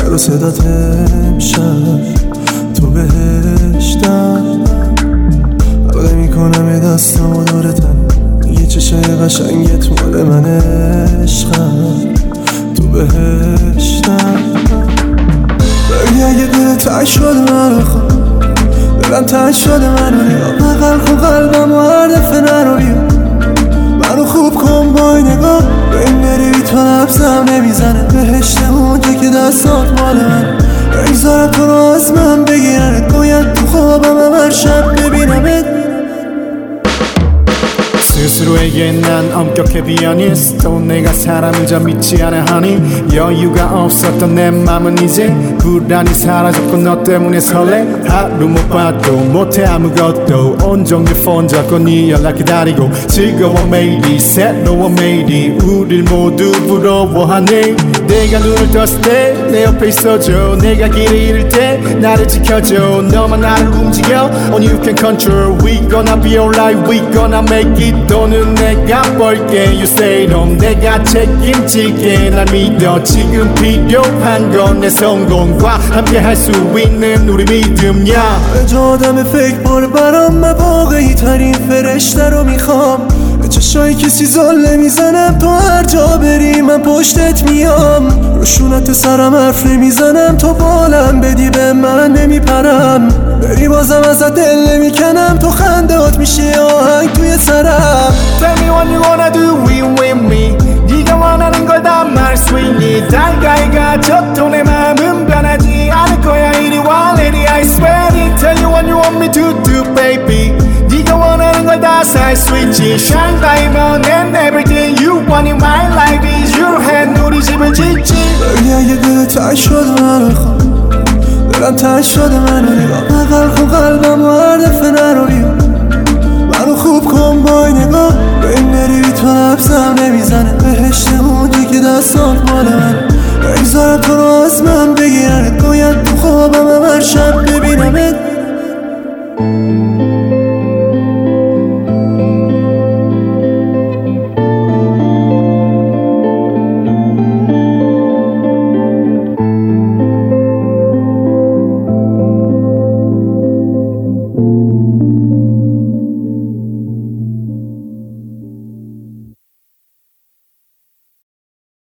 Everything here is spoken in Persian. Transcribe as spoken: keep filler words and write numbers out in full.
سر و صدات امشب تو بهشتم، حلقه میکنم یه دستم و دورتم، یه چشای قشنگت مال من عشقم، تو بهشتم. بگی اگه دل تنگ شده منو خواه، دلم تنگ شده منو نگاه، بغل کن قلبم و هر دفعه نرو بیا، منو خوب کن با این نگاه، به این بری بی تو لبزم نمیزنه، بهشت اونجا که دستات مال من، بگذارم تو رو از من بگیرنت، باید تو خوابم هر شب ببینمت. 스스로에게 난 엄격해 비어니스트 내가 사람이자 믿지 않아 하니 여유가 없었던 내 맘은 이제 불안이 사라졌고 너 때문에 설레 하루 못 봐도 못해 아무것도 온종일 폰 잡고 네 연락 기다리고 즐거워 매일이 새로워 매일이 우릴 모두 부러워하네. 내가 눈을 떴을 때 내 옆에 있어줘, 내가 길을 잃을 때 나를 지켜줘, 너만 나를 움직여 Only you can control. We gonna be alright, we gonna make it. 돈은 내가 벌게 You say no, 내가 책임질게 날 믿어. 지금 필요한 건 내 성공과 함께 할 수 있는 우리 믿음이야. جو آدم فکر بار برام، من واقعی ترین فرشته رو میخوام، به چشای کسی زل نمیزنم، تو هر جا بری من پشتت میام، روشونت سرم حرف نمیزنم، تو بالم بدی به من نمیپرم، بری بازم ازت دل نمیکنم، تو خندهات میشه آهنگ توی سرم. Tell me what you wanna do with me. 네가 원하는 걸 다 말할 수 있니. 달가이 가져도 내 마음은 변하지 않을 거야. 이리 와 lady I swear it. Tell you what you want me to do baby. 네가 원하는 걸 다 살 수 있지. Shine diamond and everything you want in my life is your hand. 우리 집을 짓지. بگی اگه دل تنگ شده منو خواه، دلم تنگ شده منو نگاه، بغل کن قلبم و هر دفعه نرو بیا، منو خوب کن با این نگاه، به این بری بی تو لبزم نمیزنه، بهشت اونجا که دستات مال من، بگذارم تو رو از من بگیرنت، باید تو خوابم هر شب ببینم